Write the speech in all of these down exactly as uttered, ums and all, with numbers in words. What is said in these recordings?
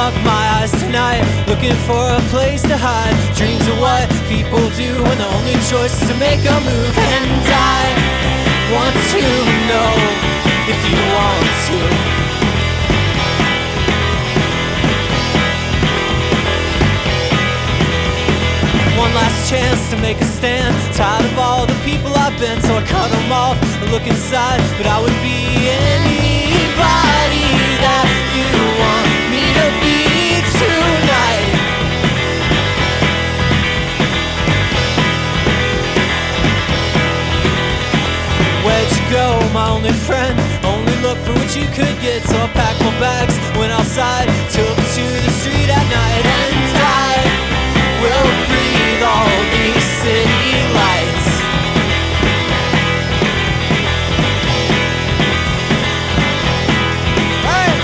up my eyes tonight, looking for a place to hide. Dreams are what people do when the only choice is to make a move. And I want to know if you want to. One last chance to make a stand. Tired of all the people I've been, so I cut them off and look inside. But I would be anybody that you want me to be tonight. Where'd you go, my only friend? Only look for what you could get. So I packed my bags, went outside, took to the street at night. And I will breathe all these city lights. Hey!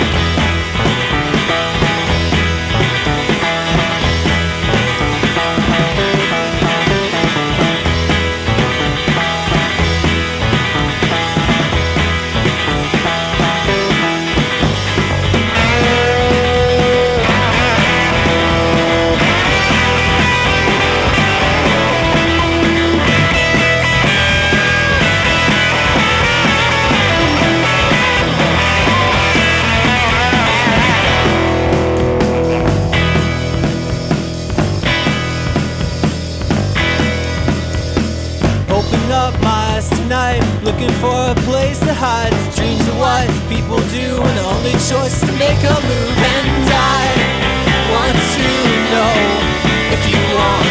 Open up my eyes tonight, looking for a place to hide. Dreams are what people do when the only choice is to make a move. And I want to know if you want